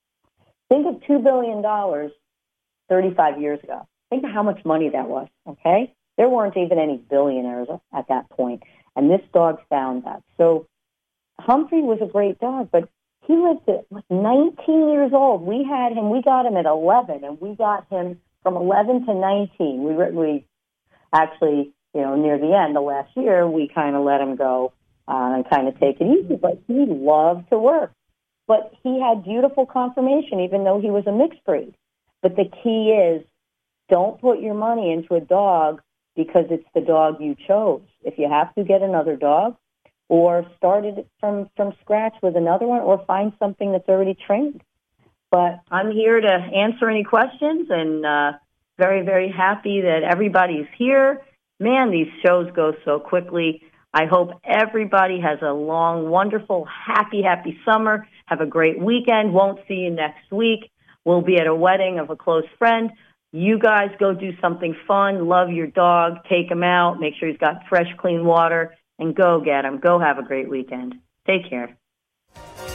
Think of two billion dollars thirty-five years ago. Think of how much money that was, okay? There weren't even any billionaires at that point. And this dog found that. So Humphrey was a great dog, but he lived at like nineteen years old. We had him, we got him at eleven, and we got him from eleven to nineteen. We, we actually, you know, near the end of last year, we kind of let him go uh, and kind of take it easy, but he loved to work. But he had beautiful conformation, even though he was a mixed breed. But the key is, don't put your money into a dog because it's the dog you chose. If you have to, get another dog, or start it from, from scratch with another one, or find something that's already trained. But I'm here to answer any questions, and uh, very, very happy that everybody's here. Man, these shows go so quickly. I hope everybody has a long, wonderful, happy, happy summer. Have a great weekend. Won't see you next week. We'll be at a wedding of a close friend. You guys go do something fun. Love your dog. Take him out. Make sure he's got fresh, clean water. And go get him. Go have a great weekend. Take care.